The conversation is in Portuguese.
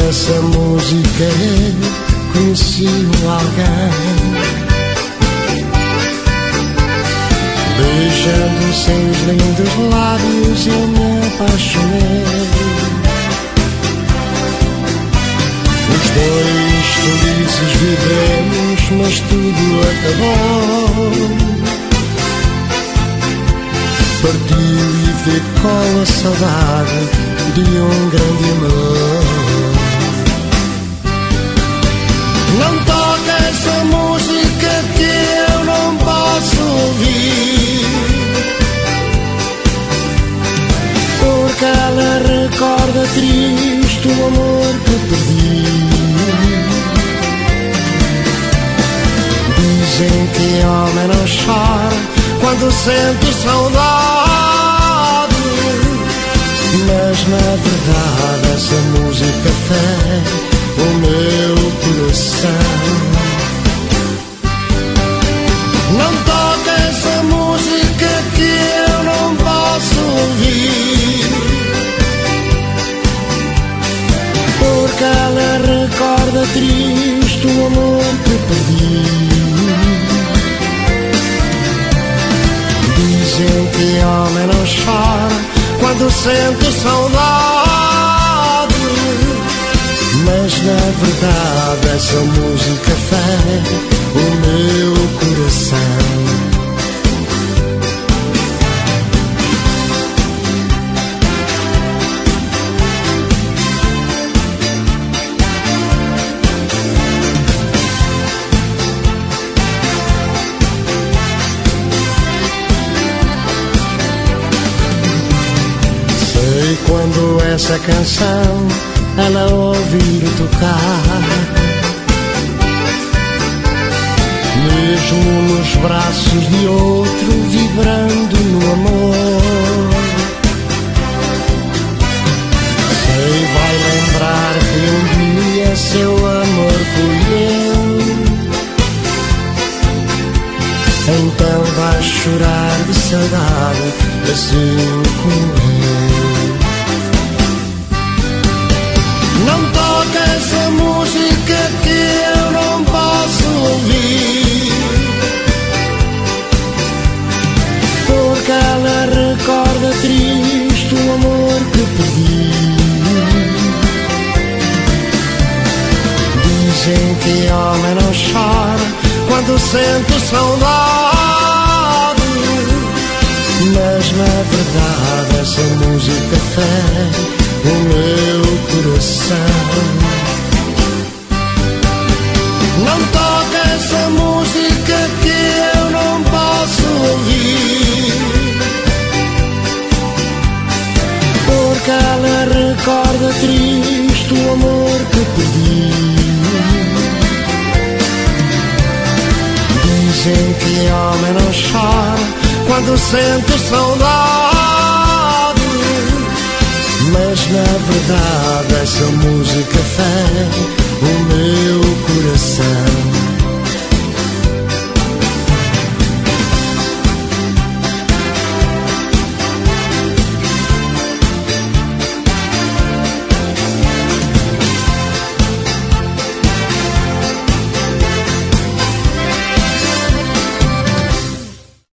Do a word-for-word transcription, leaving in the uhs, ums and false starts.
essa música eu conheci alguém, beijando seus lindos lábios eu me apaixonei. Os dois felizes vivemos, mas tudo acabou. Partiu e ficou a saudade de um grande amor. Não toca essa música que eu não posso ouvir, porque ela recorda triste o amor que perdi. Dizem que homem não chora quando sente saudade, mas na verdade essa música fere o meu coração. Não toca essa música que eu não posso ouvir, porque ela recorda triste o amor que perdi. Dizem que homem não chora quando sente saudade, mas na verdade essa música fere o meu coração. Quando essa canção ela ouvir tocar, mesmo nos braços de outro, vibrando no amor, sei, vai lembrar que um dia seu amor fui eu. Então vai chorar de saudade, assim como eu. Não toca essa música que eu não posso ouvir, porque ela recorda triste o amor que perdi. Dizem que homem não chora quando sente saudade, mas na verdade essa música fere o meu coração. Não toca essa música que eu não posso ouvir, porque ela recorda triste o amor que perdi. Dizem que homem não chora quando sente saudade, mas na verdade essa música fere o meu coração.